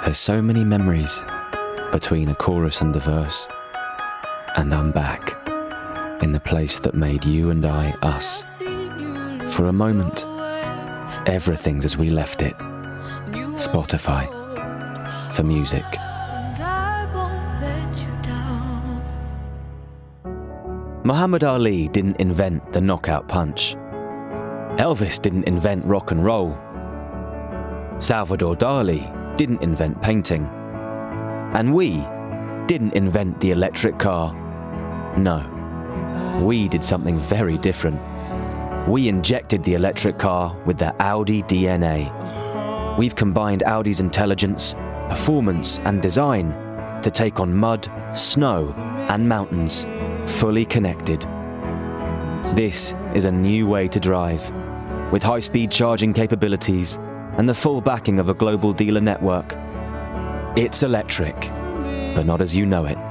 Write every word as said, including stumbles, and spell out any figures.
There's so many memories between a chorus and a verse, and I'm back in the place that made you and I us. For a moment, everything's as we left it. Spotify for music. Muhammad Ali didn't invent the knockout punch. Elvis didn't invent rock and roll. Salvador Dali didn't invent painting. And we didn't invent the electric car. No, we did something very different. We injected the electric car with the Audi D N A. We've combined Audi's intelligence, performance and design to take on mud, snow and mountains, fully connected. This is a new way to drive, with high-speed charging capabilities and the full backing of a global dealer network. It's electric, but not as you know it.